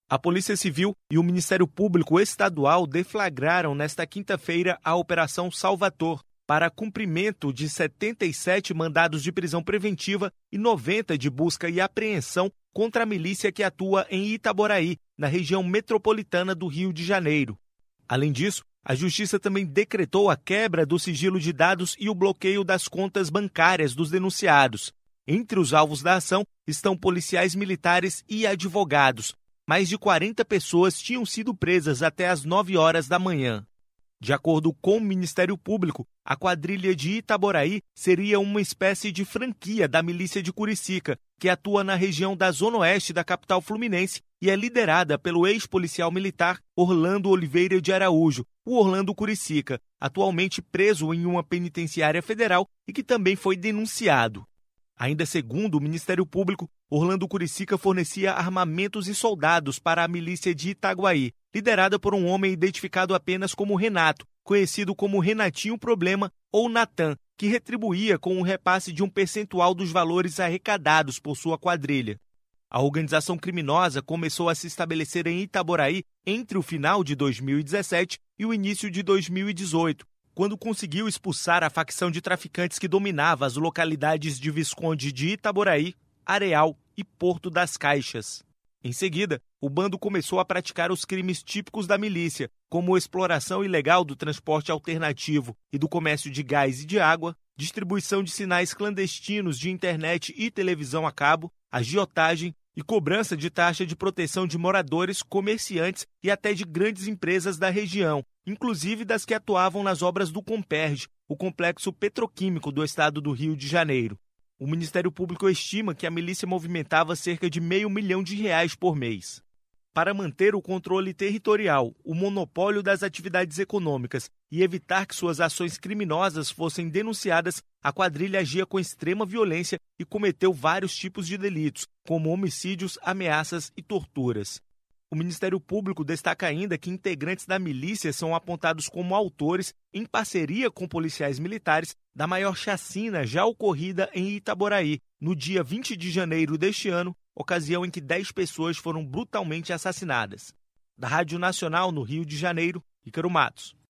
A Polícia Civil e o Ministério Público Estadual deflagraram nesta quinta-feira a Operação Salvator para cumprimento de 77 mandados de prisão preventiva e 90 de busca e apreensão contra a milícia que atua em Itaboraí, na região metropolitana do Rio de Janeiro. Além disso, a Justiça também decretou a quebra do sigilo de dados e o bloqueio das contas bancárias dos denunciados. Entre os alvos da ação estão policiais militares e advogados. Mais de 40 pessoas tinham sido presas até às 9 horas da manhã. De acordo com o Ministério Público, a quadrilha de Itaboraí seria uma espécie de franquia da milícia de Curicica, que atua na região da zona oeste da capital fluminense e é liderada pelo ex-policial militar Orlando Oliveira de Araújo, o Orlando Curicica, atualmente preso em uma penitenciária federal e que também foi denunciado. Ainda segundo o Ministério Público, Orlando Curicica fornecia armamentos e soldados para a milícia de Itaguaí, liderada por um homem identificado apenas como Renato, conhecido como Renatinho Problema ou Natan, que retribuía com o repasse de um percentual dos valores arrecadados por sua quadrilha. A organização criminosa começou a se estabelecer em Itaboraí entre o final de 2017 e o início de 2018, quando conseguiu expulsar a facção de traficantes que dominava as localidades de Visconde de Itaboraí, Areal e Porto das Caixas. Em seguida, o bando começou a praticar os crimes típicos da milícia, como exploração ilegal do transporte alternativo e do comércio de gás e de água, distribuição de sinais clandestinos de internet e televisão a cabo, agiotagem e cobrança de taxa de proteção de moradores, comerciantes e até de grandes empresas da região, inclusive das que atuavam nas obras do Comperj, o complexo petroquímico do estado do Rio de Janeiro. O Ministério Público estima que a milícia movimentava cerca de R$500 mil por mês. Para manter o controle territorial, o monopólio das atividades econômicas e evitar que suas ações criminosas fossem denunciadas, a quadrilha agia com extrema violência e cometeu vários tipos de delitos, como homicídios, ameaças e torturas. O Ministério Público destaca ainda que integrantes da milícia são apontados como autores, em parceria com policiais militares, da maior chacina já ocorrida em Itaboraí, no dia 20 de janeiro deste ano, ocasião em que 10 pessoas foram brutalmente assassinadas. Da Rádio Nacional no Rio de Janeiro, Ícaro Matos.